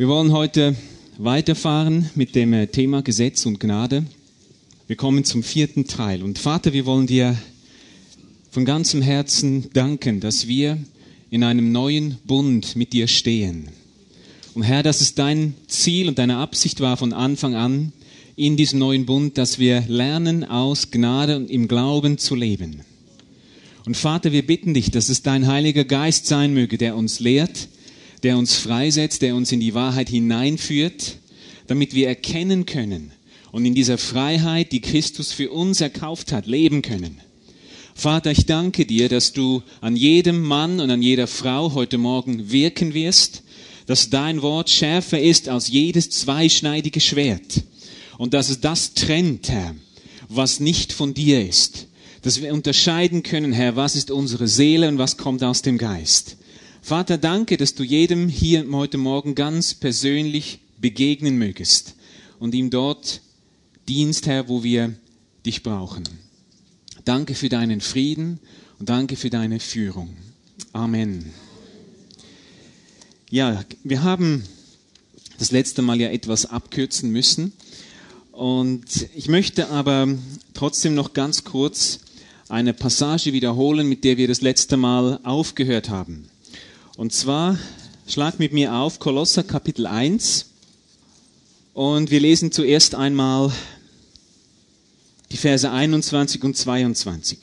Wir wollen heute weiterfahren mit dem Thema Gesetz und Gnade. Wir kommen zum 4. Teil. Und Vater, wir wollen dir von ganzem Herzen danken, dass wir in einem neuen Bund mit dir stehen. Und Herr, dass es dein Ziel und deine Absicht war von Anfang an in diesem neuen Bund, dass wir lernen, aus Gnade und im Glauben zu leben. Und Vater, wir bitten dich, dass es dein Heiliger Geist sein möge, der uns lehrt, der uns freisetzt, der uns in die Wahrheit hineinführt, damit wir erkennen können und in dieser Freiheit, die Christus für uns erkauft hat, leben können. Vater, ich danke dir, dass du an jedem Mann und an jeder Frau heute Morgen wirken wirst, dass dein Wort schärfer ist als jedes zweischneidige Schwert und dass es das trennt, Herr, was nicht von dir ist. Dass wir unterscheiden können, Herr, was ist unsere Seele und was kommt aus dem Geist. Vater, danke, dass du jedem hier heute Morgen ganz persönlich begegnen mögest und ihm dort dienst, Herr, wo wir dich brauchen. Danke für deinen Frieden und danke für deine Führung. Amen. Ja, wir haben das letzte Mal ja etwas abkürzen müssen und ich möchte aber trotzdem noch ganz kurz eine Passage wiederholen, mit der wir das letzte Mal aufgehört haben. Und zwar, schlag mit mir auf Kolosser Kapitel 1 und wir lesen zuerst einmal die Verse 21 und 22.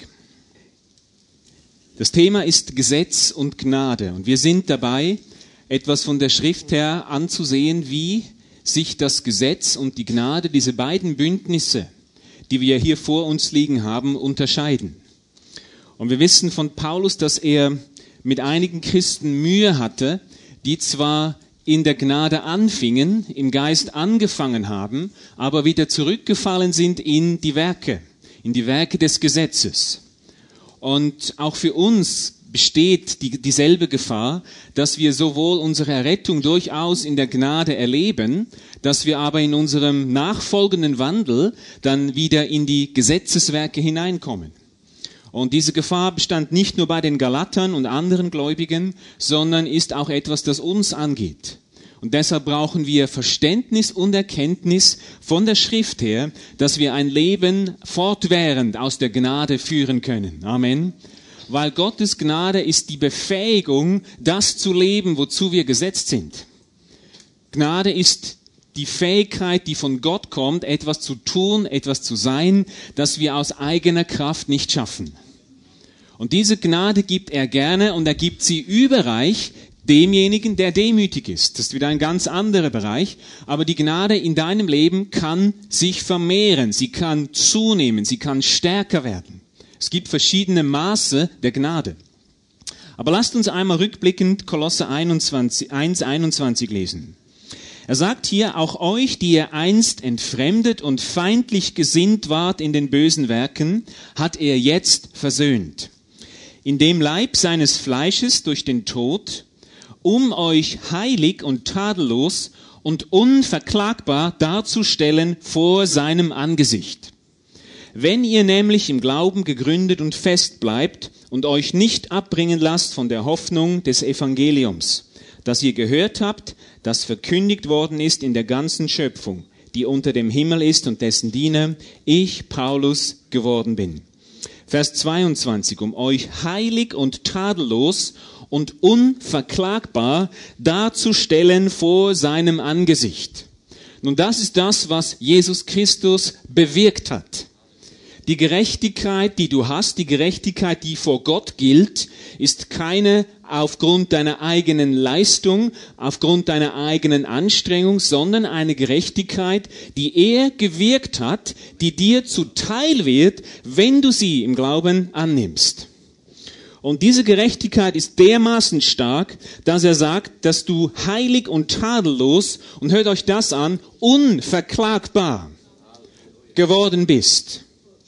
Das Thema ist Gesetz und Gnade und wir sind dabei, etwas von der Schrift her anzusehen, wie sich das Gesetz und die Gnade, diese beiden Bündnisse, die wir hier vor uns liegen haben, unterscheiden. Und wir wissen von Paulus, dass er mit einigen Christen Mühe hatte, die zwar in der Gnade anfingen, im Geist angefangen haben, aber wieder zurückgefallen sind in die Werke des Gesetzes. Und auch für uns besteht dieselbe Gefahr, dass wir sowohl unsere Errettung durchaus in der Gnade erleben, dass wir aber in unserem nachfolgenden Wandel dann wieder in die Gesetzeswerke hineinkommen. Und diese Gefahr bestand nicht nur bei den Galatern und anderen Gläubigen, sondern ist auch etwas, das uns angeht. Und deshalb brauchen wir Verständnis und Erkenntnis von der Schrift her, dass wir ein Leben fortwährend aus der Gnade führen können. Amen. Weil Gottes Gnade ist die Befähigung, das zu leben, wozu wir gesetzt sind. Gnade ist die Fähigkeit, die von Gott kommt, etwas zu tun, etwas zu sein, das wir aus eigener Kraft nicht schaffen. Und diese Gnade gibt er gerne und er gibt sie überreich demjenigen, der demütig ist. Das ist wieder ein ganz anderer Bereich. Aber die Gnade in deinem Leben kann sich vermehren, sie kann zunehmen, sie kann stärker werden. Es gibt verschiedene Maße der Gnade. Aber lasst uns einmal rückblickend Kolosser 1,21 lesen. Er sagt hier, auch euch, die ihr einst entfremdet und feindlich gesinnt wart in den bösen Werken, hat er jetzt versöhnt. In dem Leib seines Fleisches durch den Tod, um euch heilig und tadellos und unverklagbar darzustellen vor seinem Angesicht. Wenn ihr nämlich im Glauben gegründet und fest bleibt und euch nicht abbringen lasst von der Hoffnung des Evangeliums, das ihr gehört habt, das verkündigt worden ist in der ganzen Schöpfung, die unter dem Himmel ist und dessen Diener ich, Paulus, geworden bin. Vers 22, um euch heilig und tadellos und unverklagbar darzustellen vor seinem Angesicht. Nun, das ist das, was Jesus Christus bewirkt hat. Die Gerechtigkeit, die du hast, die Gerechtigkeit, die vor Gott gilt, ist keine aufgrund deiner eigenen Leistung, aufgrund deiner eigenen Anstrengung, sondern eine Gerechtigkeit, die er gewirkt hat, die dir zuteil wird, wenn du sie im Glauben annimmst. Und diese Gerechtigkeit ist dermaßen stark, dass er sagt, dass du heilig und tadellos, und hört euch das an, unverklagbar geworden bist.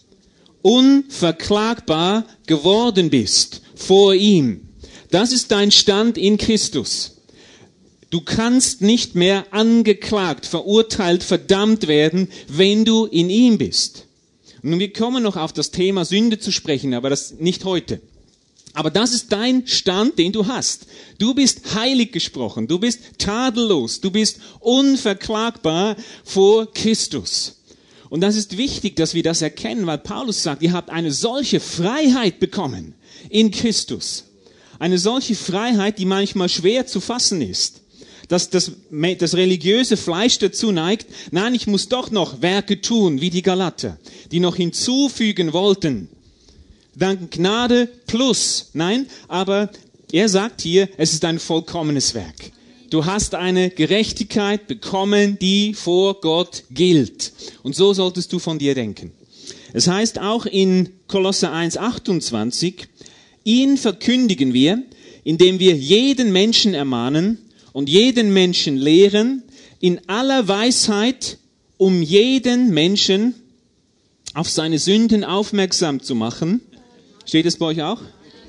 Unverklagbar geworden bist vor ihm. Das ist dein Stand in Christus. Du kannst nicht mehr angeklagt, verurteilt, verdammt werden, wenn du in ihm bist. Und wir kommen noch auf das Thema Sünde zu sprechen, aber das nicht heute. Aber das ist dein Stand, den du hast. Du bist heilig gesprochen, du bist tadellos, du bist unverklagbar vor Christus. Und das ist wichtig, dass wir das erkennen, weil Paulus sagt, ihr habt eine solche Freiheit bekommen in Christus. Eine solche Freiheit, die manchmal schwer zu fassen ist. Dass das religiöse Fleisch dazu neigt, nein, ich muss doch noch Werke tun, wie die Galater, die noch hinzufügen wollten. Dann Gnade plus, nein, aber er sagt hier, es ist ein vollkommenes Werk. Du hast eine Gerechtigkeit bekommen, die vor Gott gilt. Und so solltest du von dir denken. Es heißt auch in Kolosser 1,28, ihn verkündigen wir, indem wir jeden Menschen ermahnen und jeden Menschen lehren, in aller Weisheit, um jeden Menschen auf seine Sünden aufmerksam zu machen. Steht es bei euch auch?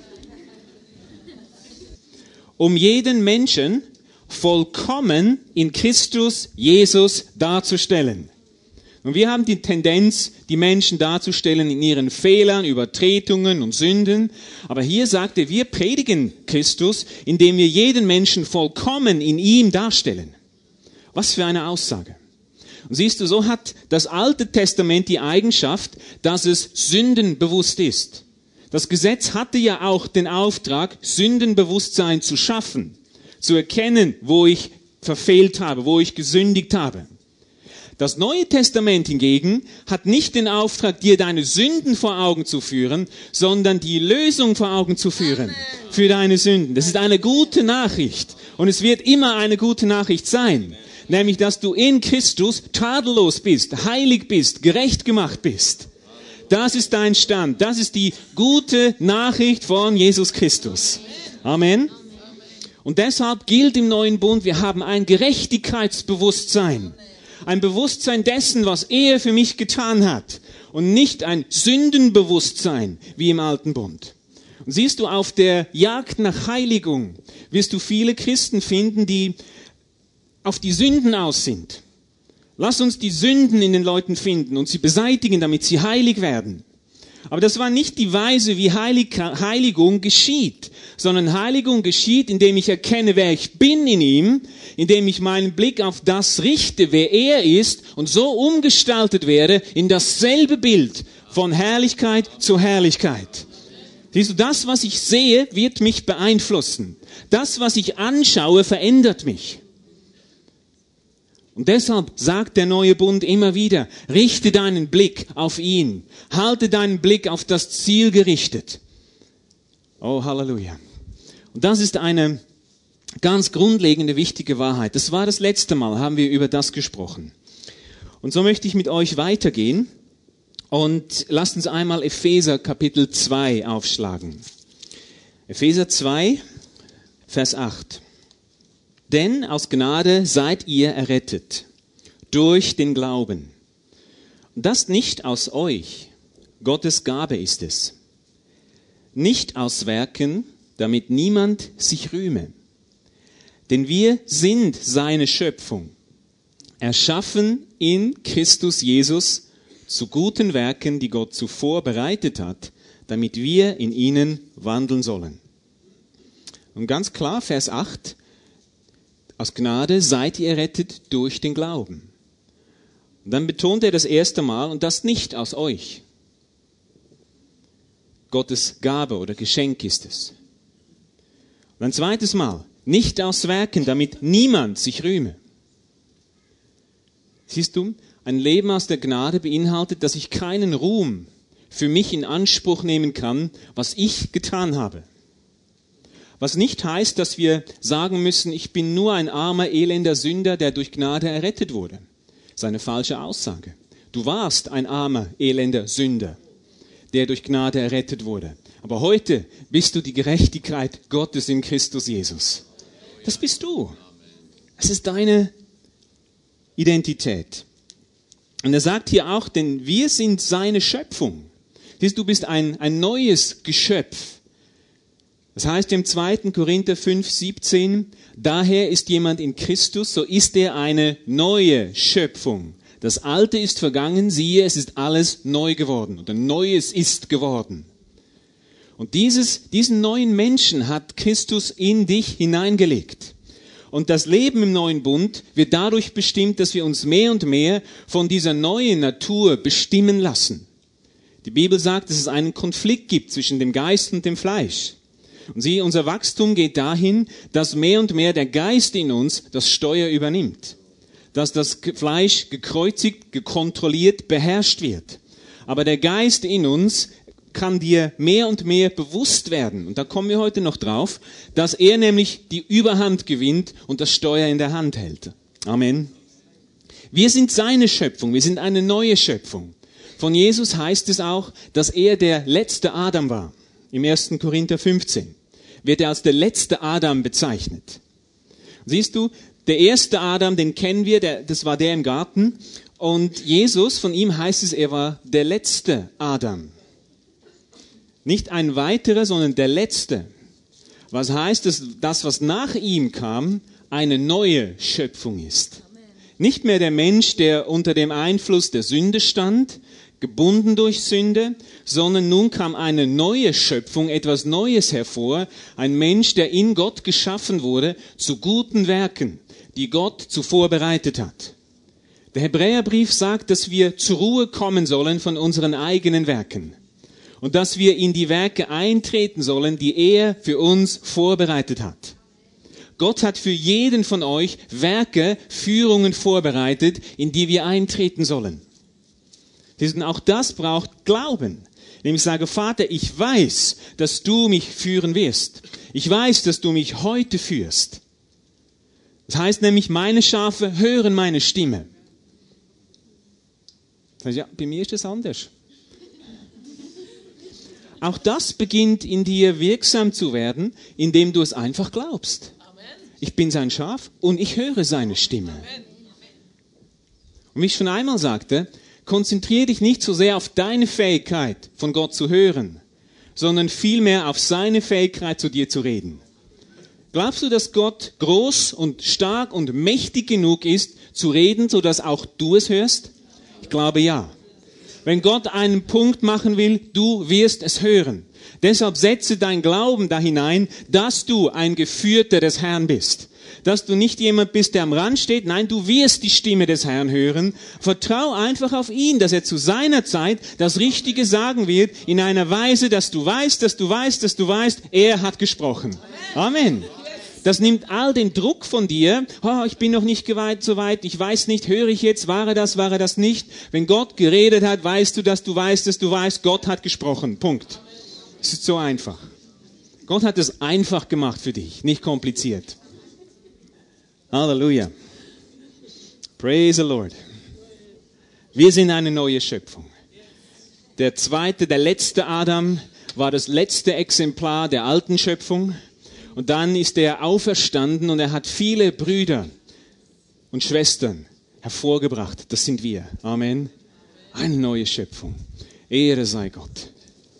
Um jeden Menschen vollkommen in Christus Jesus darzustellen. Und wir haben die Tendenz, die Menschen darzustellen in ihren Fehlern, Übertretungen und Sünden. Aber hier sagt er, wir predigen Christus, indem wir jeden Menschen vollkommen in ihm darstellen. Was für eine Aussage. Und siehst du, so hat das Alte Testament die Eigenschaft, dass es sündenbewusst ist. Das Gesetz hatte ja auch den Auftrag, Sündenbewusstsein zu schaffen, zu erkennen, wo ich verfehlt habe, wo ich gesündigt habe. Das Neue Testament hingegen hat nicht den Auftrag, dir deine Sünden vor Augen zu führen, sondern die Lösung vor Augen zu führen für deine Sünden. Das ist eine gute Nachricht und es wird immer eine gute Nachricht sein, nämlich, dass du in Christus tadellos bist, heilig bist, gerecht gemacht bist. Das ist dein Stand. Das ist die gute Nachricht von Jesus Christus. Amen. Und deshalb gilt im neuen Bund, wir haben ein Gerechtigkeitsbewusstsein. Ein Bewusstsein dessen, was er für mich getan hat. Und nicht ein Sündenbewusstsein wie im alten Bund. Und siehst du, auf der Jagd nach Heiligung wirst du viele Christen finden, die auf die Sünden aus sind. Lass uns die Sünden in den Leuten finden und sie beseitigen, damit sie heilig werden. Aber das war nicht die Weise, wie Heiligung geschieht, sondern Heiligung geschieht, indem ich erkenne, wer ich bin in ihm, indem ich meinen Blick auf das richte, wer er ist und so umgestaltet werde in dasselbe Bild von Herrlichkeit zu Herrlichkeit. Siehst du, das, was ich sehe, wird mich beeinflussen. Das, was ich anschaue, verändert mich. Und deshalb sagt der neue Bund immer wieder, richte deinen Blick auf ihn. Halte deinen Blick auf das Ziel gerichtet. Oh, Halleluja. Und das ist eine ganz grundlegende, wichtige Wahrheit. Das war das letzte Mal, haben wir über das gesprochen. Und so möchte ich mit euch weitergehen. Und lasst uns einmal Epheser Kapitel 2 aufschlagen. Epheser 2, Vers 8. Denn aus Gnade seid ihr errettet, durch den Glauben. Und das nicht aus euch, Gottes Gabe ist es. Nicht aus Werken, damit niemand sich rühme. Denn wir sind seine Schöpfung, erschaffen in Christus Jesus zu guten Werken, die Gott zuvor bereitet hat, damit wir in ihnen wandeln sollen. Und ganz klar, Vers 8, aus Gnade seid ihr errettet durch den Glauben. Und dann betont er das erste Mal, und das nicht aus euch. Gottes Gabe oder Geschenk ist es. Und ein zweites Mal, nicht aus Werken, damit niemand sich rühme. Siehst du, ein Leben aus der Gnade beinhaltet, dass ich keinen Ruhm für mich in Anspruch nehmen kann, was ich getan habe. Was nicht heißt, dass wir sagen müssen, ich bin nur ein armer, elender Sünder, der durch Gnade errettet wurde. Das ist eine falsche Aussage. Du warst ein armer, elender Sünder, der durch Gnade errettet wurde. Aber heute bist du die Gerechtigkeit Gottes in Christus Jesus. Das bist du. Es ist deine Identität. Und er sagt hier auch, denn wir sind seine Schöpfung. Siehst du, bist ein neues Geschöpf. Das heißt im 2. Korinther 5,17, daher ist jemand in Christus, so ist er eine neue Schöpfung. Das Alte ist vergangen, siehe, es ist alles neu geworden oder Neues ist geworden. Und diesen neuen Menschen hat Christus in dich hineingelegt. Und das Leben im neuen Bund wird dadurch bestimmt, dass wir uns mehr und mehr von dieser neuen Natur bestimmen lassen. Die Bibel sagt, dass es einen Konflikt gibt zwischen dem Geist und dem Fleisch. Und sieh, unser Wachstum geht dahin, dass mehr und mehr der Geist in uns das Steuer übernimmt. Dass das Fleisch gekreuzigt, gekontrolliert, beherrscht wird. Aber der Geist in uns kann dir mehr und mehr bewusst werden. Und da kommen wir heute noch drauf, dass er nämlich die Überhand gewinnt und das Steuer in der Hand hält. Amen. Wir sind seine Schöpfung, wir sind eine neue Schöpfung. Von Jesus heißt es auch, dass er der letzte Adam war. Im 1. Korinther 15 wird er als der letzte Adam bezeichnet. Siehst du, der erste Adam, den kennen wir, das war der im Garten. Und Jesus, von ihm heißt es, er war der letzte Adam. Nicht ein weiterer, sondern der letzte. Was heißt, dass das, was nach ihm kam, eine neue Schöpfung ist. Nicht mehr der Mensch, der unter dem Einfluss der Sünde stand, gebunden durch Sünde, sondern nun kam eine neue Schöpfung, etwas Neues hervor, ein Mensch, der in Gott geschaffen wurde, zu guten Werken, die Gott zuvor bereitet hat. Der Hebräerbrief sagt, dass wir zur Ruhe kommen sollen von unseren eigenen Werken und dass wir in die Werke eintreten sollen, die er für uns vorbereitet hat. Gott hat für jeden von euch Werke, Führungen vorbereitet, in die wir eintreten sollen. Und auch das braucht Glauben. Indem ich sage, Vater, ich weiß, dass du mich führen wirst. Ich weiß, dass du mich heute führst. Das heißt nämlich, meine Schafe hören meine Stimme. Ja, bei mir ist das anders. Auch das beginnt in dir wirksam zu werden, indem du es einfach glaubst. Ich bin sein Schaf und ich höre seine Stimme. Und wie ich schon einmal sagte, konzentriere dich nicht so sehr auf deine Fähigkeit, von Gott zu hören, sondern vielmehr auf seine Fähigkeit, zu dir zu reden. Glaubst du, dass Gott groß und stark und mächtig genug ist, zu reden, sodass auch du es hörst? Ich glaube ja. Wenn Gott einen Punkt machen will, du wirst es hören. Deshalb setze dein Glauben da hinein, dass du ein Geführter des Herrn bist. Dass du nicht jemand bist, der am Rand steht. Nein, du wirst die Stimme des Herrn hören. Vertrau einfach auf ihn, dass er zu seiner Zeit das Richtige sagen wird, in einer Weise, dass du weißt, er hat gesprochen. Amen. Das nimmt all den Druck von dir. Oh, ich bin noch nicht so weit, ich weiß nicht, höre ich jetzt, war er das nicht? Wenn Gott geredet hat, weißt du, dass du weißt, Gott hat gesprochen. Punkt. Es ist so einfach. Gott hat es einfach gemacht für dich, nicht kompliziert. Halleluja. Praise the Lord. Wir sind eine neue Schöpfung. Der letzte Adam war das letzte Exemplar der alten Schöpfung. Und dann ist er auferstanden und er hat viele Brüder und Schwestern hervorgebracht. Das sind wir. Amen. Eine neue Schöpfung. Ehre sei Gott.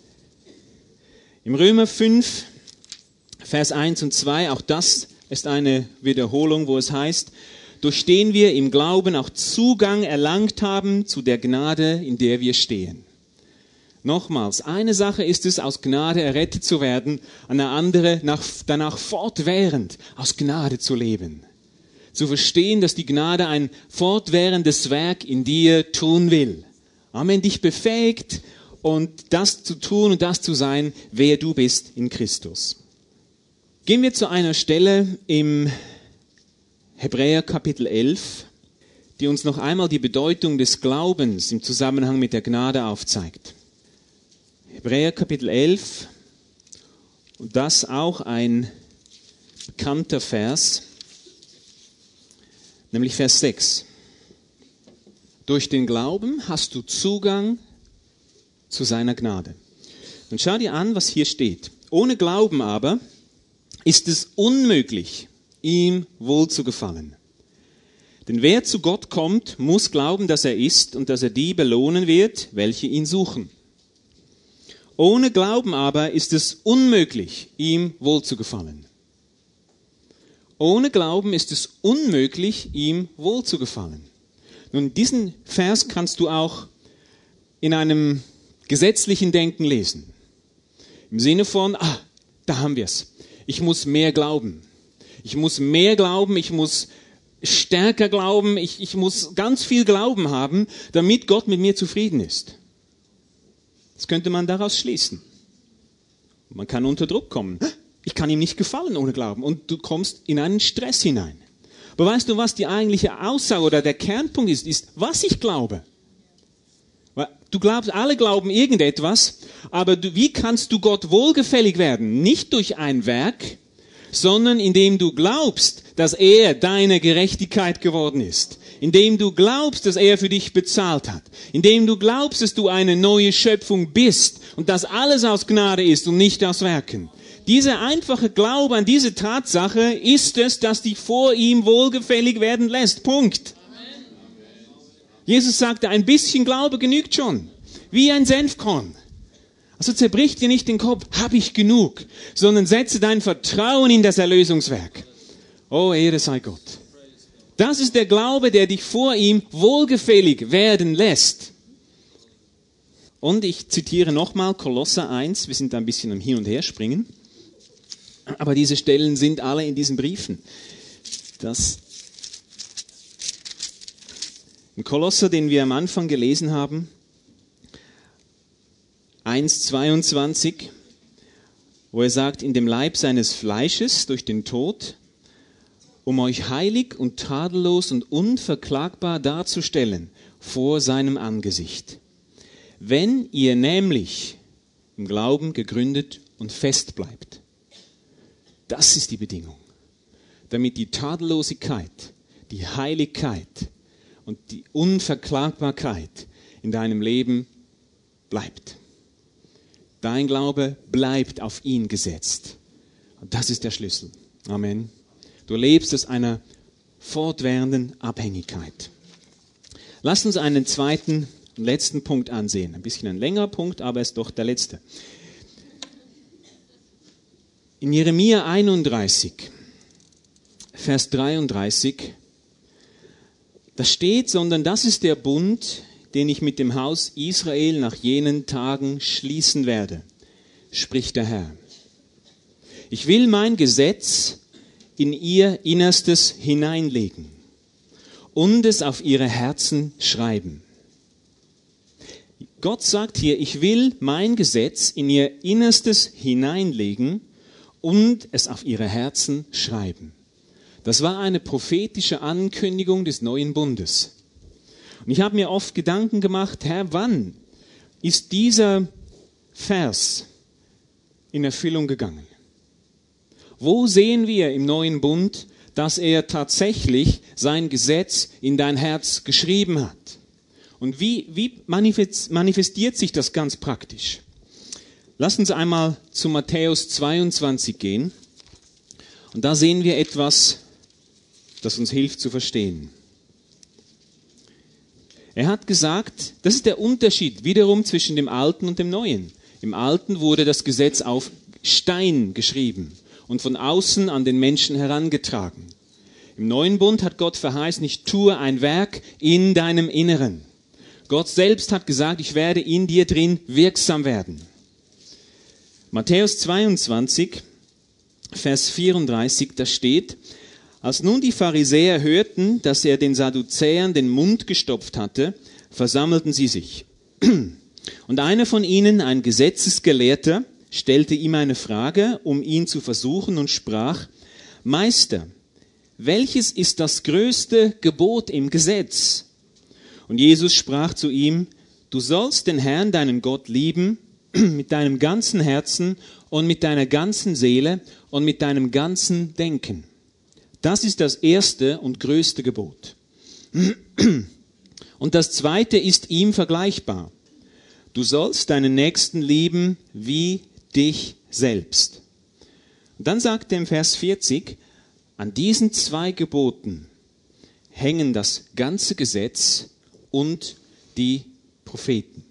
Im Römer 5, Vers 1 und 2, auch das ist eine Wiederholung, wo es heißt, durch den wir im Glauben auch Zugang erlangt haben zu der Gnade, in der wir stehen. Nochmals, eine Sache ist es, aus Gnade errettet zu werden, eine andere, danach fortwährend aus Gnade zu leben. Zu verstehen, dass die Gnade ein fortwährendes Werk in dir tun will. Amen, dich befähigt und das zu tun und das zu sein, wer du bist in Christus. Gehen wir zu einer Stelle im Hebräer Kapitel 11, die uns noch einmal die Bedeutung des Glaubens im Zusammenhang mit der Gnade aufzeigt. Hebräer Kapitel 11, und das auch ein bekannter Vers, nämlich Vers 6. Durch den Glauben hast du Zugang zu seiner Gnade. Und schau dir an, was hier steht. Ohne Glauben aber ist es unmöglich, ihm wohlzugefallen. Denn wer zu Gott kommt, muss glauben, dass er ist und dass er die belohnen wird, welche ihn suchen. Ohne Glauben aber ist es unmöglich, ihm wohlzugefallen. Ohne Glauben ist es unmöglich, ihm wohlzugefallen. Nun, diesen Vers kannst du auch in einem gesetzlichen Denken lesen. Im Sinne von, da haben wir es. Ich muss mehr glauben. Ich muss mehr glauben, ich muss stärker glauben, ich muss ganz viel Glauben haben, damit Gott mit mir zufrieden ist. Das könnte man daraus schließen. Man kann unter Druck kommen. Ich kann ihm nicht gefallen ohne Glauben. Und du kommst in einen Stress hinein. Aber weißt du, was die eigentliche Aussage oder der Kernpunkt ist, was ich glaube. Du glaubst, alle glauben irgendetwas, aber wie kannst du Gott wohlgefällig werden? Nicht durch ein Werk, sondern indem du glaubst, dass er deine Gerechtigkeit geworden ist. Indem du glaubst, dass er für dich bezahlt hat. Indem du glaubst, dass du eine neue Schöpfung bist und dass alles aus Gnade ist und nicht aus Werken. Dieser einfache Glaube an diese Tatsache ist es, dass dich vor ihm wohlgefällig werden lässt. Punkt. Amen. Jesus sagte, ein bisschen Glaube genügt schon. Wie ein Senfkorn. Also zerbrich dir nicht den Kopf, habe ich genug, sondern setze dein Vertrauen in das Erlösungswerk. Oh, Ehre sei Gott. Das ist der Glaube, der dich vor ihm wohlgefällig werden lässt. Und ich zitiere nochmal Kolosser 1, wir sind da ein bisschen am Hin und Her springen. Aber diese Stellen sind alle in diesen Briefen. Im Kolosser, den wir am Anfang gelesen haben, 1,22, wo er sagt, in dem Leib seines Fleisches durch den Tod, um euch heilig und tadellos und unverklagbar darzustellen vor seinem Angesicht. Wenn ihr nämlich im Glauben gegründet und fest bleibt. Das ist die Bedingung, damit die Tadellosigkeit, die Heiligkeit und die Unverklagbarkeit in deinem Leben bleibt. Dein Glaube bleibt auf ihn gesetzt. Und das ist der Schlüssel. Amen. Du lebst aus einer fortwährenden Abhängigkeit. Lass uns einen zweiten und letzten Punkt ansehen. Ein bisschen ein längerer Punkt, aber es ist doch der letzte. In Jeremia 31, Vers 33, da steht, sondern das ist der Bund, den ich mit dem Haus Israel nach jenen Tagen schließen werde, spricht der Herr. Ich will mein Gesetz in ihr Innerstes hineinlegen und es auf ihre Herzen schreiben. Gott sagt hier, ich will mein Gesetz in ihr Innerstes hineinlegen und es auf ihre Herzen schreiben. Das war eine prophetische Ankündigung des neuen Bundes. Und ich habe mir oft Gedanken gemacht, Herr, wann ist dieser Vers in Erfüllung gegangen? Wo sehen wir im neuen Bund, dass er tatsächlich sein Gesetz in dein Herz geschrieben hat? Und wie manifestiert sich das ganz praktisch? Lass uns einmal zu Matthäus 22 gehen. Und da sehen wir etwas, das uns hilft zu verstehen. Er hat gesagt, das ist der Unterschied wiederum zwischen dem Alten und dem Neuen. Im Alten wurde das Gesetz auf Stein geschrieben und von außen an den Menschen herangetragen. Im Neuen Bund hat Gott verheißen, ich tue ein Werk in deinem Inneren. Gott selbst hat gesagt, ich werde in dir drin wirksam werden. Matthäus 22, Vers 34, da steht, als nun die Pharisäer hörten, dass er den Sadduzäern den Mund gestopft hatte, versammelten sie sich. Und einer von ihnen, ein Gesetzesgelehrter, stellte ihm eine Frage, um ihn zu versuchen und sprach, Meister, welches ist das größte Gebot im Gesetz? Und Jesus sprach zu ihm, du sollst den Herrn, deinen Gott, lieben, mit deinem ganzen Herzen und mit deiner ganzen Seele und mit deinem ganzen Denken. Das ist das erste und größte Gebot. Und das zweite ist ihm vergleichbar. Du sollst deinen Nächsten lieben wie dich selbst. Und dann sagt er im Vers 40, an diesen zwei Geboten hängen das ganze Gesetz und die Propheten.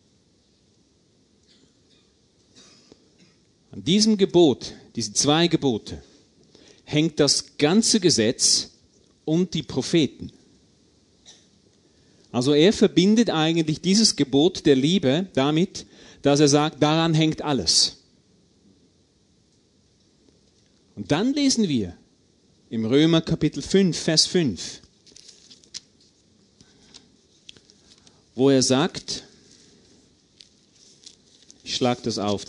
An diesem Gebot, diese zwei Gebote, hängt das ganze Gesetz und die Propheten. Also er verbindet eigentlich dieses Gebot der Liebe damit, dass er sagt, daran hängt alles. Und dann lesen wir im Römer Kapitel 5, Vers 5, wo er sagt, ich schlage das auf,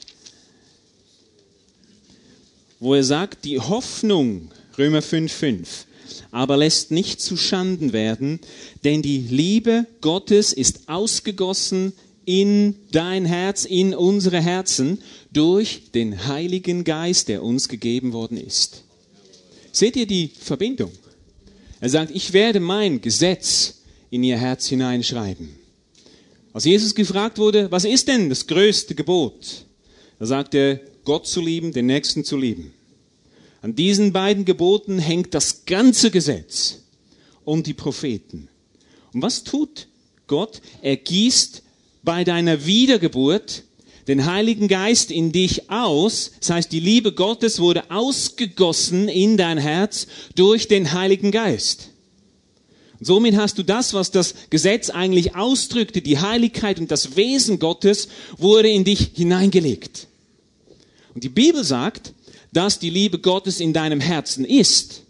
wo er sagt, die Hoffnung, Römer 5, 5, aber lässt nicht zu Schanden werden, denn die Liebe Gottes ist ausgegossen in dein Herz, in unsere Herzen, durch den Heiligen Geist, der uns gegeben worden ist. Seht ihr die Verbindung? Er sagt, ich werde mein Gesetz in ihr Herz hineinschreiben. Als Jesus gefragt wurde, was ist denn das größte Gebot? Da sagte er, Gott zu lieben, den Nächsten zu lieben. An diesen beiden Geboten hängt das ganze Gesetz und die Propheten. Und was tut Gott? Er gießt bei deiner Wiedergeburt den Heiligen Geist in dich aus. Das heißt, die Liebe Gottes wurde ausgegossen in dein Herz durch den Heiligen Geist. Und somit hast du das, was das Gesetz eigentlich ausdrückte, die Heiligkeit und das Wesen Gottes, wurde in dich hineingelegt. Und die Bibel sagt, dass die Liebe Gottes in deinem Herzen ist.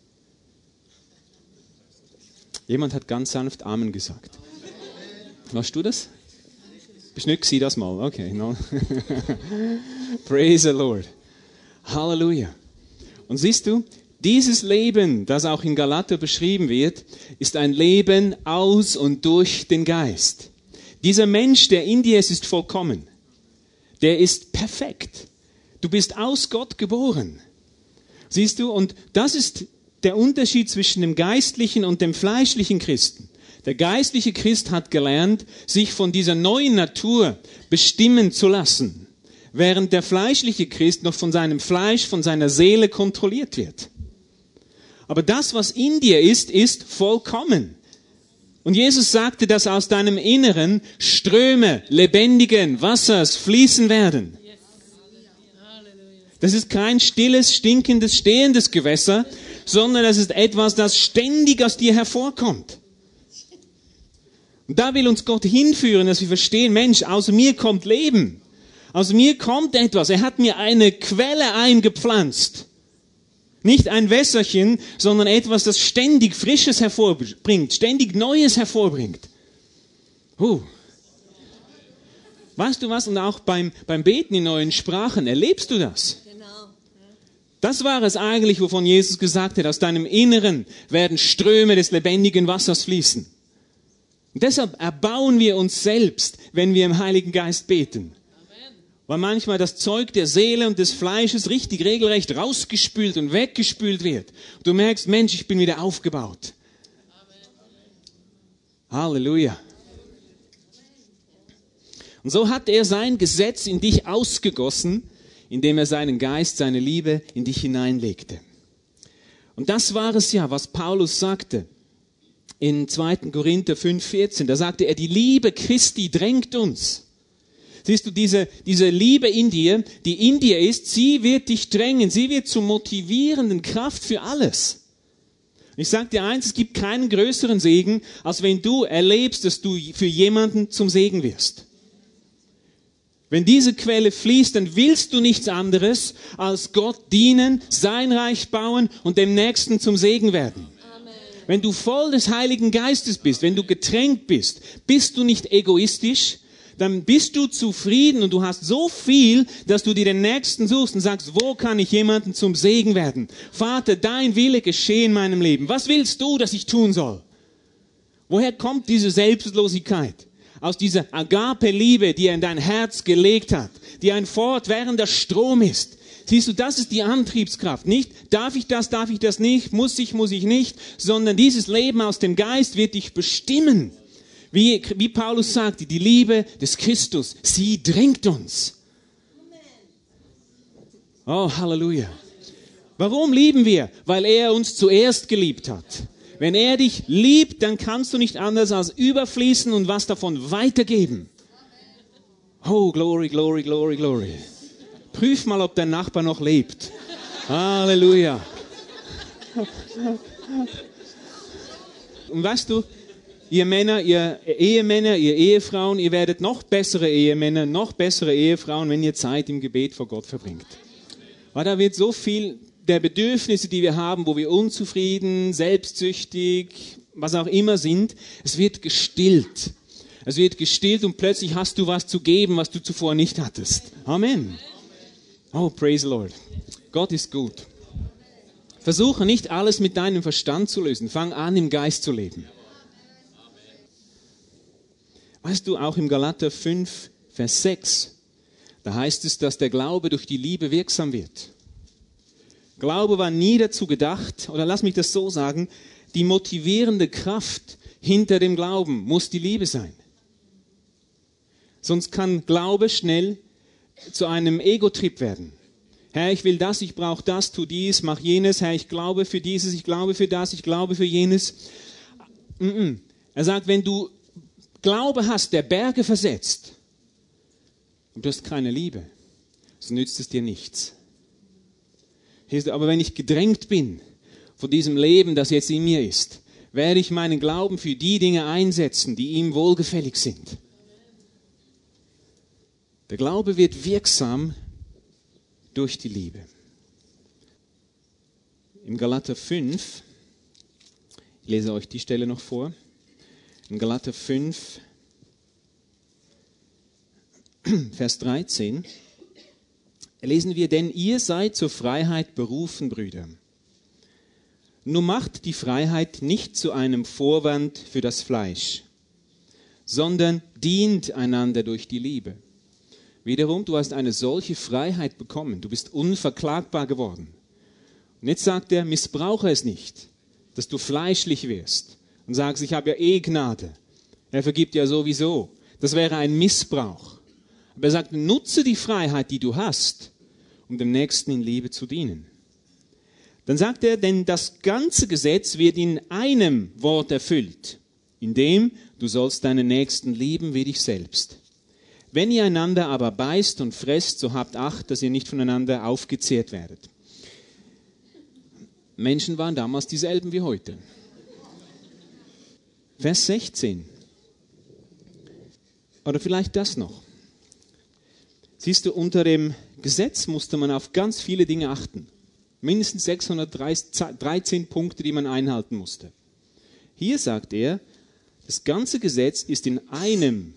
Jemand hat ganz sanft Amen gesagt. Warst du das? Bist nicht gewesen, das mal? Okay, no. Praise the Lord. Halleluja. Und siehst du, dieses Leben, das auch in Galater beschrieben wird, ist ein Leben aus und durch den Geist. Dieser Mensch, der in dir ist vollkommen. Der ist perfekt. Du bist aus Gott geboren. Siehst du, und das ist der Unterschied zwischen dem geistlichen und dem fleischlichen Christen. Der geistliche Christ hat gelernt, sich von dieser neuen Natur bestimmen zu lassen, während der fleischliche Christ noch von seinem Fleisch, von seiner Seele kontrolliert wird. Aber das, was in dir ist vollkommen. Und Jesus sagte, dass aus deinem Inneren Ströme lebendigen Wassers fließen werden. Das ist kein stilles, stinkendes, stehendes Gewässer, sondern das ist etwas, das ständig aus dir hervorkommt. Und da will uns Gott hinführen, dass wir verstehen, Mensch, aus mir kommt Leben. Aus mir kommt etwas. Er hat mir eine Quelle eingepflanzt. Nicht ein Wässerchen, sondern etwas, das ständig Frisches hervorbringt, ständig Neues hervorbringt. Weißt du was? Und auch beim Beten in neuen Sprachen erlebst du das. Das war es eigentlich, wovon Jesus gesagt hat, aus deinem Inneren werden Ströme des lebendigen Wassers fließen. Und deshalb erbauen wir uns selbst, wenn wir im Heiligen Geist beten. Amen. Weil manchmal das Zeug der Seele und des Fleisches richtig regelrecht rausgespült und weggespült wird. Und du merkst, Mensch, ich bin wieder aufgebaut. Amen. Halleluja. Und so hat er sein Gesetz in dich ausgegossen, indem er seinen Geist, seine Liebe in dich hineinlegte. Und das war es ja, was Paulus sagte in 2. Korinther 5,14. Da sagte er, die Liebe Christi drängt uns. Siehst du, diese Liebe in dir, die in dir ist, sie wird dich drängen, sie wird zur motivierenden Kraft für alles. Ich sage dir eins, es gibt keinen größeren Segen, als wenn du erlebst, dass du für jemanden zum Segen wirst. Wenn diese Quelle fließt, dann willst du nichts anderes als Gott dienen, sein Reich bauen und dem Nächsten zum Segen werden. Amen. Wenn du voll des Heiligen Geistes bist, wenn du getränkt bist, bist du nicht egoistisch, dann bist du zufrieden und du hast so viel, dass du dir den Nächsten suchst und sagst, wo kann ich jemanden zum Segen werden? Vater, dein Wille geschehe in meinem Leben. Was willst du, dass ich tun soll? Woher kommt diese Selbstlosigkeit? Aus dieser Agape-Liebe, die er in dein Herz gelegt hat, die ein fortwährender Strom ist. Siehst du, das ist die Antriebskraft. Nicht, darf ich das nicht, muss ich nicht, sondern dieses Leben aus dem Geist wird dich bestimmen. Wie Paulus sagte, die Liebe des Christus, sie drängt uns. Oh, Halleluja. Warum lieben wir? Weil er uns zuerst geliebt hat. Wenn er dich liebt, dann kannst du nicht anders als überfließen und was davon weitergeben. Oh, glory, glory, glory, glory. Prüf mal, ob dein Nachbar noch lebt. Halleluja. Und weißt du, ihr Männer, ihr Ehemänner, ihr Ehefrauen, ihr werdet noch bessere Ehemänner, noch bessere Ehefrauen, wenn ihr Zeit im Gebet vor Gott verbringt. Weil da wird so viel der Bedürfnisse, die wir haben, wo wir unzufrieden, selbstsüchtig, was auch immer sind, es wird gestillt. Es wird gestillt und plötzlich hast du was zu geben, was du zuvor nicht hattest. Amen. Oh, praise the Lord. Gott ist gut. Versuche nicht alles mit deinem Verstand zu lösen. Fang an, im Geist zu leben. Weißt du, auch im Galater 5, Vers 6, da heißt es, dass der Glaube durch die Liebe wirksam wird. Glaube war nie dazu gedacht, oder lass mich das so sagen, die motivierende Kraft hinter dem Glauben muss die Liebe sein. Sonst kann Glaube schnell zu einem Ego-Trip werden. Herr, ich will das, ich brauche das, tu dies, mach jenes. Herr, ich glaube für dieses, ich glaube für das, ich glaube für jenes. Er sagt, wenn du Glaube hast, der Berge versetzt, und du hast keine Liebe, so nützt es dir nichts. Aber wenn ich gedrängt bin von diesem Leben, das jetzt in mir ist, werde ich meinen Glauben für die Dinge einsetzen, die ihm wohlgefällig sind. Der Glaube wird wirksam durch die Liebe. Im Galater 5, ich lese euch die Stelle noch vor, im Galater 5, Vers 13, lesen wir, denn ihr seid zur Freiheit berufen, Brüder. Nur macht die Freiheit nicht zu einem Vorwand für das Fleisch, sondern dient einander durch die Liebe. Wiederum, du hast eine solche Freiheit bekommen. Du bist unverklagbar geworden. Und jetzt sagt er, missbrauche es nicht, dass du fleischlich wirst und sagst, ich habe ja eh Gnade. Er vergibt ja sowieso. Das wäre ein Missbrauch. Aber er sagt, nutze die Freiheit, die du hast, um dem Nächsten in Liebe zu dienen. Dann sagt er, denn das ganze Gesetz wird in einem Wort erfüllt, in dem du sollst deinen Nächsten lieben wie dich selbst. Wenn ihr einander aber beißt und fresst, so habt Acht, dass ihr nicht voneinander aufgezehrt werdet. Menschen waren damals dieselben wie heute. Vers 16. Oder vielleicht das noch. Siehst du, unter dem Gesetz musste man auf ganz viele Dinge achten. Mindestens 613 Punkte, die man einhalten musste. Hier sagt er, das ganze Gesetz ist in einem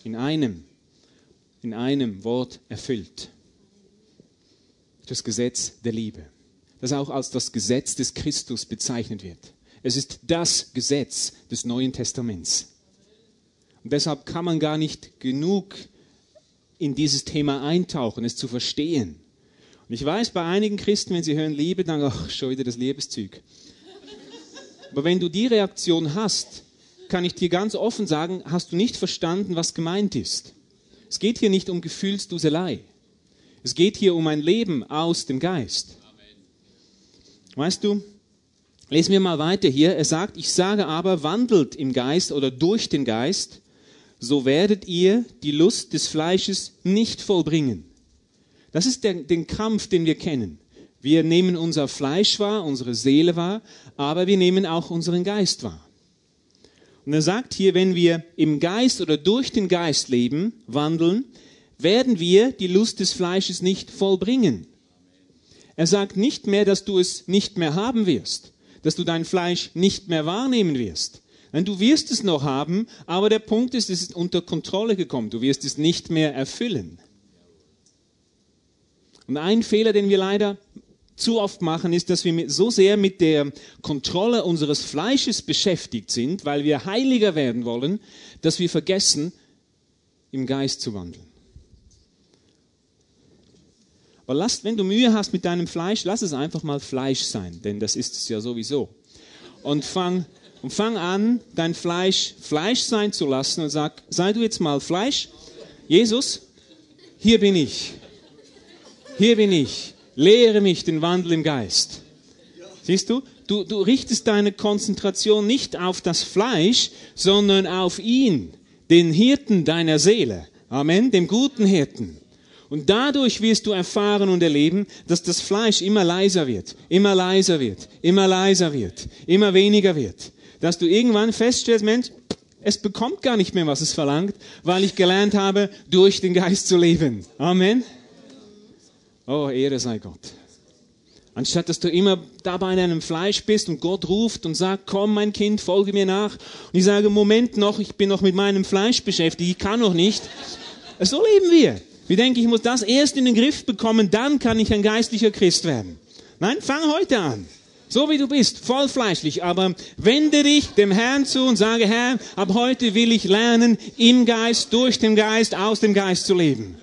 Wort erfüllt. Das Gesetz der Liebe, das auch als das Gesetz des Christus bezeichnet wird. Es ist das Gesetz des Neuen Testaments. Und deshalb kann man gar nicht genug in dieses Thema eintauchen, es zu verstehen. Und ich weiß, bei einigen Christen, wenn sie hören Liebe, dann, ach, schon wieder das Liebeszeug. Aber wenn du die Reaktion hast, kann ich dir ganz offen sagen, hast du nicht verstanden, was gemeint ist. Es geht hier nicht um Gefühlsduselei. Es geht hier um ein Leben aus dem Geist. Weißt du, lesen wir mal weiter hier. Er sagt, ich sage aber, wandelt im Geist oder durch den Geist, so werdet ihr die Lust des Fleisches nicht vollbringen. Das ist den Kampf, den wir kennen. Wir nehmen unser Fleisch wahr, unsere Seele wahr, aber wir nehmen auch unseren Geist wahr. Und er sagt hier, wenn wir im Geist oder durch den Geist leben, wandeln, werden wir die Lust des Fleisches nicht vollbringen. Er sagt nicht mehr, dass du es nicht mehr haben wirst, dass du dein Fleisch nicht mehr wahrnehmen wirst. Denn du wirst es noch haben, aber der Punkt ist, es ist unter Kontrolle gekommen. Du wirst es nicht mehr erfüllen. Und ein Fehler, den wir leider zu oft machen, ist, dass wir so sehr mit der Kontrolle unseres Fleisches beschäftigt sind, weil wir heiliger werden wollen, dass wir vergessen, im Geist zu wandeln. Aber wenn du Mühe hast mit deinem Fleisch, lass es einfach mal Fleisch sein, denn das ist es ja sowieso. Und fang an, dein Fleisch sein zu lassen und sag, sei du jetzt mal Fleisch. Jesus, hier bin ich. Hier bin ich. Lehre mich den Wandel im Geist. Siehst du? Du richtest deine Konzentration nicht auf das Fleisch, sondern auf ihn, den Hirten deiner Seele. Amen, dem guten Hirten. Und dadurch wirst du erfahren und erleben, dass das Fleisch immer leiser wird, immer leiser wird, immer leiser wird, immer weniger wird. Dass du irgendwann feststellst, Mensch, es bekommt gar nicht mehr, was es verlangt, weil ich gelernt habe, durch den Geist zu leben. Amen. Oh, Ehre sei Gott. Anstatt dass du immer dabei in deinem Fleisch bist und Gott ruft und sagt, komm mein Kind, folge mir nach. Und ich sage, Moment noch, ich bin noch mit meinem Fleisch beschäftigt, ich kann noch nicht. So leben wir. Wir denken, ich muss das erst in den Griff bekommen, dann kann ich ein geistlicher Christ werden. Nein, fang heute an. So wie du bist, voll fleischlich, aber wende dich dem Herrn zu und sage, Herr, ab heute will ich lernen, im Geist, durch den Geist, aus dem Geist zu leben.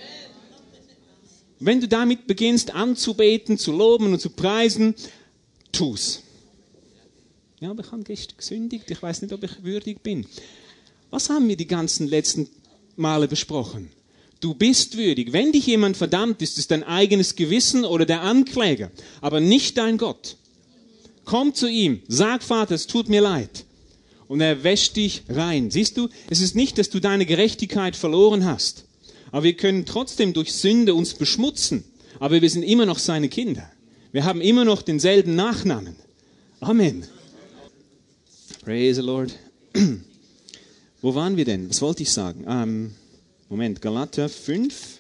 Wenn du damit beginnst anzubeten, zu loben und zu preisen, tu's. Ja, aber ich habe gestern gesündigt, ich weiß nicht, ob ich würdig bin. Was haben wir die ganzen letzten Male besprochen? Du bist würdig. Wenn dich jemand verdammt, ist es dein eigenes Gewissen oder der Ankläger, aber nicht dein Gott. Komm zu ihm, sag Vater, es tut mir leid. Und er wäscht dich rein. Siehst du, es ist nicht, dass du deine Gerechtigkeit verloren hast. Aber wir können trotzdem durch Sünde uns beschmutzen. Aber wir sind immer noch seine Kinder. Wir haben immer noch denselben Nachnamen. Amen. Praise the Lord. Wo waren wir denn? Was wollte ich sagen? Moment, Galater 5,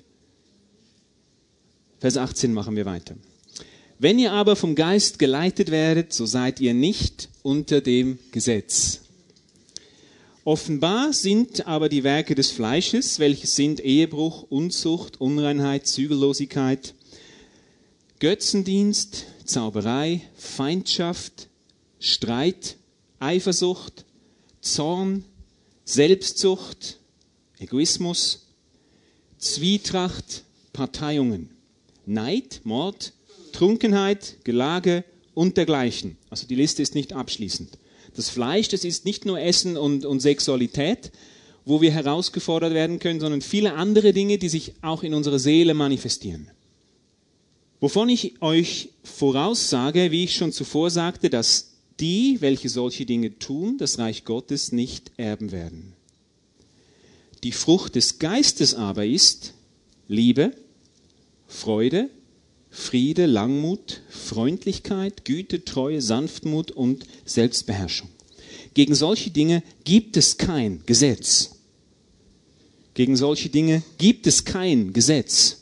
Vers 18 machen wir weiter. Wenn ihr aber vom Geist geleitet werdet, so seid ihr nicht unter dem Gesetz. Offenbar sind aber die Werke des Fleisches, welche sind Ehebruch, Unzucht, Unreinheit, Zügellosigkeit, Götzendienst, Zauberei, Feindschaft, Streit, Eifersucht, Zorn, Selbstsucht, Egoismus, Zwietracht, Parteiungen, Neid, Mord, Trunkenheit, Gelage und dergleichen. Also die Liste ist nicht abschließend. Das Fleisch, das ist nicht nur Essen und Sexualität, wo wir herausgefordert werden können, sondern viele andere Dinge, die sich auch in unserer Seele manifestieren. Wovon ich euch voraussage, wie ich schon zuvor sagte, dass die, welche solche Dinge tun, das Reich Gottes nicht erben werden. Die Frucht des Geistes aber ist Liebe, Freude, Friede, Langmut, Freundlichkeit, Güte, Treue, Sanftmut und Selbstbeherrschung. Gegen solche Dinge gibt es kein Gesetz. Gegen solche Dinge gibt es kein Gesetz.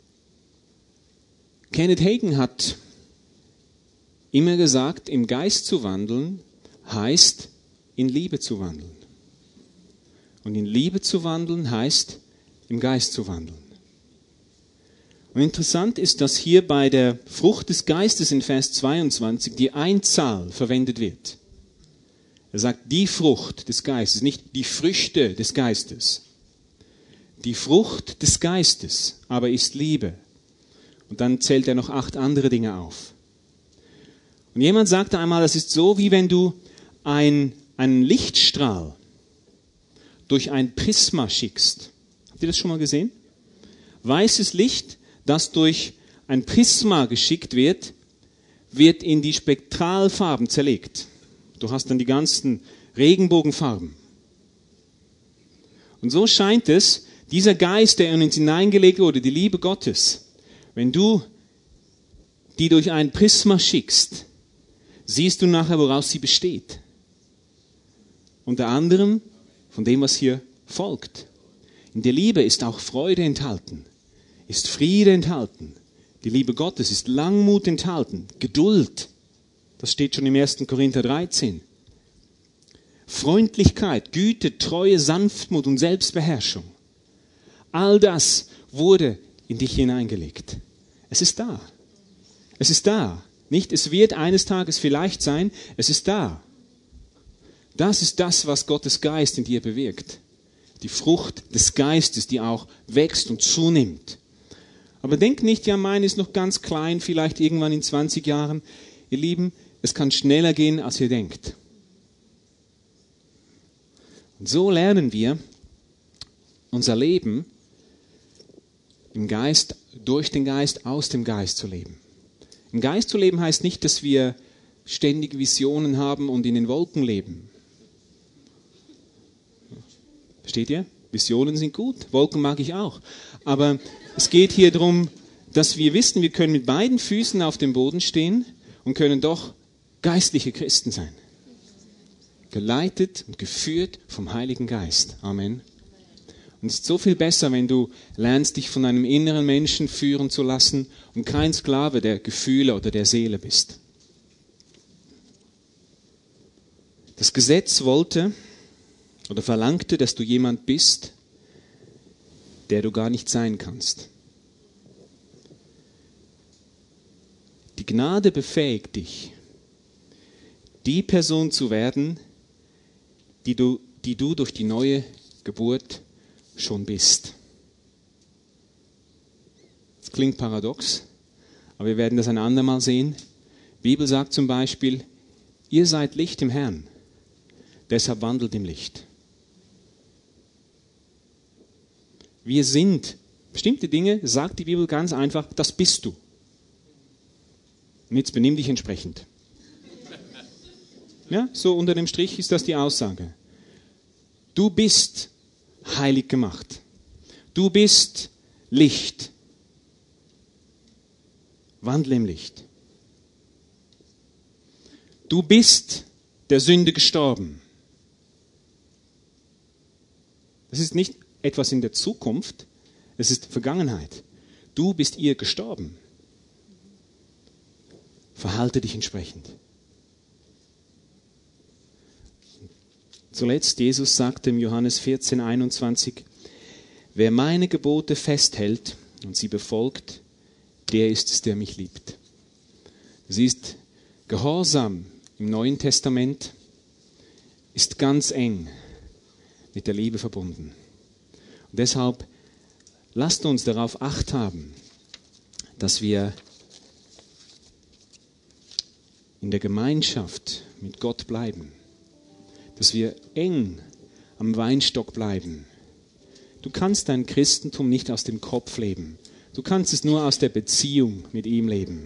Kenneth Hagin hat immer gesagt, im Geist zu wandeln heißt, in Liebe zu wandeln. Und in Liebe zu wandeln heißt, im Geist zu wandeln. Und interessant ist, dass hier bei der Frucht des Geistes in Vers 22 die Einzahl verwendet wird. Er sagt, die Frucht des Geistes, nicht die Früchte des Geistes. Die Frucht des Geistes aber ist Liebe. Und dann zählt er noch 8 andere Dinge auf. Und jemand sagte einmal, das ist so, wie wenn du einen Lichtstrahl durch ein Prisma schickst. Habt ihr das schon mal gesehen? Weißes Licht, das durch ein Prisma geschickt wird, wird in die Spektralfarben zerlegt. Du hast dann die ganzen Regenbogenfarben. Und so scheint es, dieser Geist, der in uns hineingelegt wurde, die Liebe Gottes, wenn du die durch ein Prisma schickst, siehst du nachher, woraus sie besteht. Unter anderem von dem, was hier folgt. In der Liebe ist auch Freude enthalten, ist Friede enthalten. Die Liebe Gottes ist Langmut enthalten, Geduld. Das steht schon im 1. Korinther 13. Freundlichkeit, Güte, Treue, Sanftmut und Selbstbeherrschung. All das wurde in dich hineingelegt. Es ist da. Es ist da. Nicht, es wird eines Tages vielleicht sein, es ist da. Das ist das, was Gottes Geist in dir bewirkt. Die Frucht des Geistes, die auch wächst und zunimmt. Aber denk nicht, ja, mein ist noch ganz klein, vielleicht irgendwann in 20 Jahren. Ihr Lieben, es kann schneller gehen, als ihr denkt. Und so lernen wir unser Leben im Geist, durch den Geist, aus dem Geist zu leben. Im Geist zu leben heißt nicht, dass wir ständig Visionen haben und in den Wolken leben. Versteht ihr? Visionen sind gut, Wolken mag ich auch. Aber es geht hier darum, dass wir wissen, wir können mit beiden Füßen auf dem Boden stehen und können doch geistliche Christen sein. Geleitet und geführt vom Heiligen Geist. Amen. Und es ist so viel besser, wenn du lernst, dich von einem inneren Menschen führen zu lassen und kein Sklave der Gefühle oder der Seele bist. Das Gesetz wollte oder verlangte, dass du jemand bist, der du gar nicht sein kannst. Die Gnade befähigt dich, die Person zu werden, die du durch die neue Geburt schon bist. Das klingt paradox, aber wir werden das ein andermal sehen. Die Bibel sagt zum Beispiel, ihr seid Licht im Herrn, deshalb wandelt im Licht. Wir sind bestimmte Dinge, sagt die Bibel ganz einfach, das bist du. Und jetzt benimm dich entsprechend. Ja, so unter dem Strich ist das die Aussage. Du bist heilig gemacht. Du bist Licht. Wandle im Licht. Du bist der Sünde gestorben. Das ist nicht etwas in der Zukunft, es ist Vergangenheit. Du bist ihr gestorben. Verhalte dich entsprechend. Zuletzt, Jesus sagte im Johannes 14, 21, wer meine Gebote festhält und sie befolgt, der ist es, der mich liebt. Sie ist Gehorsam im Neuen Testament, ist ganz eng mit der Liebe verbunden. Und deshalb lasst uns darauf Acht haben, dass wir in der Gemeinschaft mit Gott bleiben. Dass wir eng am Weinstock bleiben. Du kannst dein Christentum nicht aus dem Kopf leben. Du kannst es nur aus der Beziehung mit ihm leben.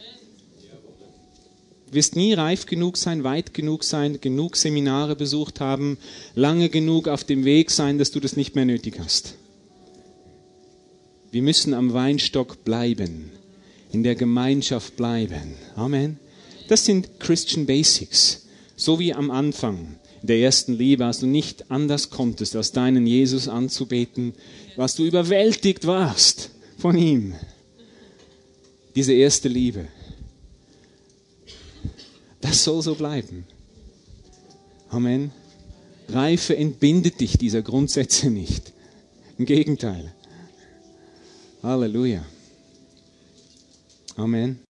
Du wirst nie reif genug sein, weit genug sein, genug Seminare besucht haben, lange genug auf dem Weg sein, dass du das nicht mehr nötig hast. Wir müssen am Weinstock bleiben, in der Gemeinschaft bleiben. Amen. Das sind Christian Basics. So wie am Anfang der ersten Liebe, als du nicht anders konntest, als deinen Jesus anzubeten, was du überwältigt warst von ihm. Diese erste Liebe. Das soll so bleiben. Amen. Reife entbindet dich dieser Grundsätze nicht. Im Gegenteil. Halleluja. Amen.